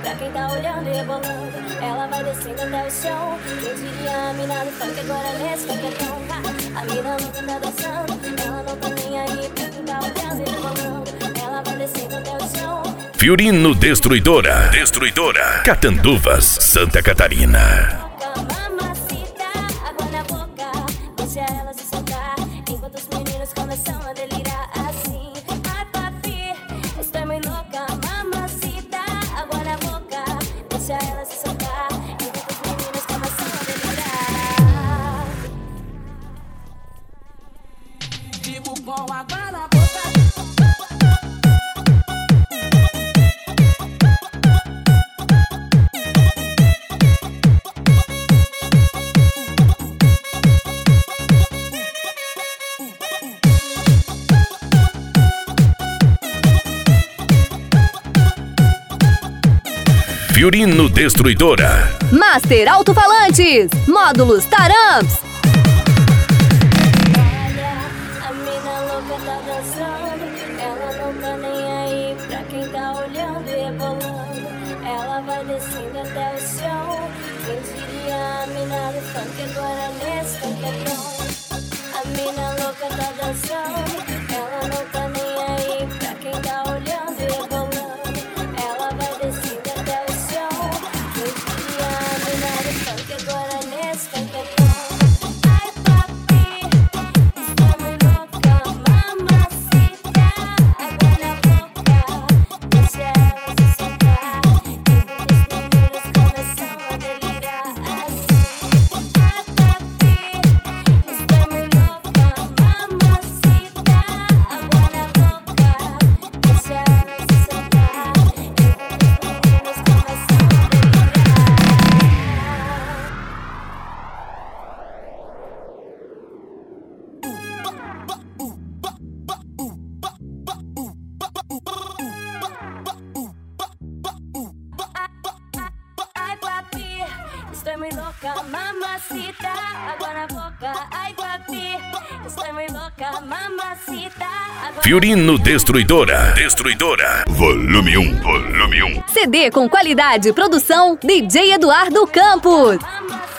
pra quem tá olhando e rebolando. Ela vai descendo até o chão. Quem diria a mina do funk agora nesse funketão. A mina nunca tá dançando, ela não tá nem aí pra quem tá olhando e rebolando. Ela vai descendo até o chão. Fiorino Destruidora. Catanduvas, Santa Catarina. Mamacita, água na boca, deixa ela se soltar. Enquanto os meninos começam a delirar assim. Ai papi, estou muito louca. Mamacita, água na boca, deixa ela se soltar. Enquanto os meninos começam a delirar. Digo com água na boca. Fiorino Destruidora. Master Alto-Falantes, módulos Taramps. Olha, a mina louca tá dançando. Ela não tá nem aí pra quem tá olhando e rebolando. Ela vai descendo até o chão. Quem diria a mina do funk agora nesse funketão. A mina louca tá dançando. Ela não tá nem aí pra quem tá olhando e rebolando. Ela vai descendo até o chão. Quem diria a mina do funk agora nesse funketão. Ai papi, estou muito louca. Mamacita, água na boca, deixa ela se soltar. Enquanto os meninos começam a delirar assim. Ai papi, estou muito louca. Mamacita, água na boca, deixa ela se soltar. Enquanto os meninos começam a delirar. Ai papi, estou muito louca, mamacita, água na boca. Ai papi, estou muito louca, mamacita, água Fiorino Destruidora. Volume 1. CD com qualidade, produção DJ Eduardo Campos. mamacita.